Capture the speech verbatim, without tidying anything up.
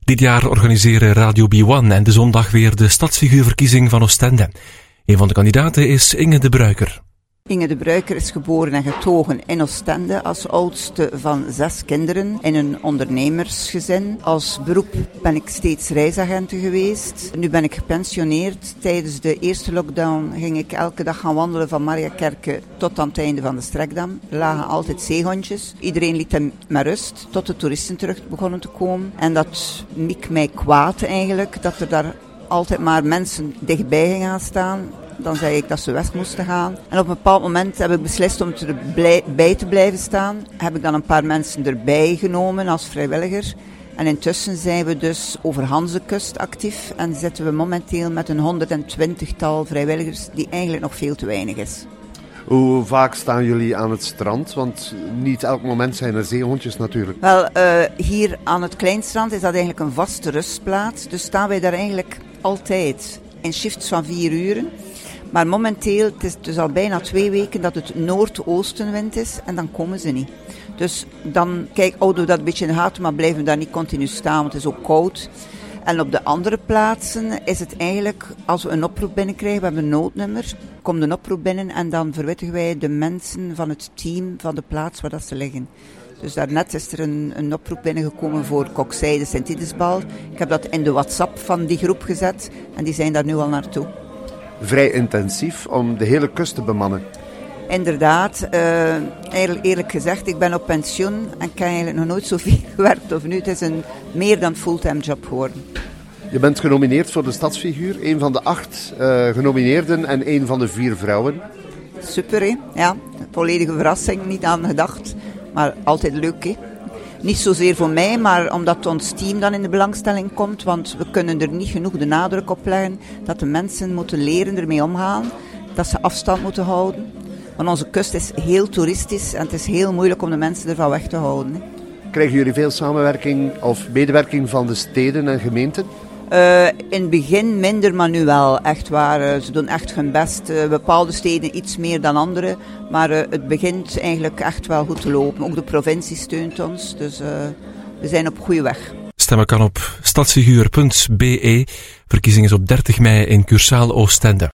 Dit jaar organiseren Radio B one en de zondag weer de stadsfiguurverkiezing van Oostende. Een van de kandidaten is Inge de Bruyker. Inge de Bruyker is geboren en getogen in Oostende als oudste van zes kinderen in een ondernemersgezin. Als beroep ben ik steeds reisagenten geweest. Nu ben ik gepensioneerd. Tijdens de eerste lockdown ging ik elke dag gaan wandelen van Mariakerke tot aan het einde van de Strekdam. Er lagen altijd zeehondjes. Iedereen liet hem met rust tot de toeristen terug begonnen te komen. En dat miek mij kwaad eigenlijk, dat er daar altijd maar mensen dichtbij gingen staan. Dan zei ik dat ze weg moesten gaan. En op een bepaald moment heb ik beslist om erbij te blijven staan. Heb ik dan een paar mensen erbij genomen als vrijwilliger. En intussen zijn we dus over Hanzekust actief. En zitten we momenteel met een honderdtwintigtal vrijwilligers, die eigenlijk nog veel te weinig is. Hoe vaak staan jullie aan het strand? Want niet elk moment zijn er zeehondjes natuurlijk. Wel, uh, hier aan het Kleinstrand is dat eigenlijk een vaste rustplaats. Dus staan wij daar eigenlijk altijd in shifts van vier uren. Maar momenteel, het is dus al bijna twee weken dat het noordoostenwind is en dan komen ze niet. Dus dan kijk, houden we dat een beetje in de gaten, maar blijven we daar niet continu staan, want het is ook koud. En op de andere plaatsen is het eigenlijk, als we een oproep binnenkrijgen, we hebben een noodnummer, komt een oproep binnen en dan verwittigen wij de mensen van het team van de plaats waar dat ze liggen. Dus daarnet is er een, een oproep binnengekomen voor Kokzijde Sint-Idesbal. Ik heb dat in de WhatsApp van die groep gezet en die zijn daar nu al naartoe. Vrij intensief om de hele kust te bemannen. Inderdaad, uh, eigenlijk eerlijk gezegd, ik ben op pensioen en ik heb eigenlijk nog nooit zoveel gewerkt of nu. Het is een meer dan fulltime job geworden. Je bent genomineerd voor de stadsfiguur, een van de acht uh, genomineerden en een van de vier vrouwen. Super, hè? Ja, volledige verrassing, niet aan gedacht, maar altijd leuk, hè? Niet zozeer voor mij, maar omdat ons team dan in de belangstelling komt, want we kunnen er niet genoeg de nadruk op leggen dat de mensen moeten leren ermee omgaan, dat ze afstand moeten houden. Want onze kust is heel toeristisch en het is heel moeilijk om de mensen ervan weg te houden. Hè. Krijgen jullie veel samenwerking of medewerking van de steden en gemeenten? Uh, in het begin minder, maar nu wel, echt waar. Uh, ze doen echt hun best. Uh, bepaalde steden iets meer dan andere, maar uh, het begint eigenlijk echt wel goed te lopen. Ook de provincie steunt ons, dus uh, we zijn op goede weg. Stemmen kan op stadsfiguur punt b e. Verkiezing is op dertig mei in Cursaal Oostende.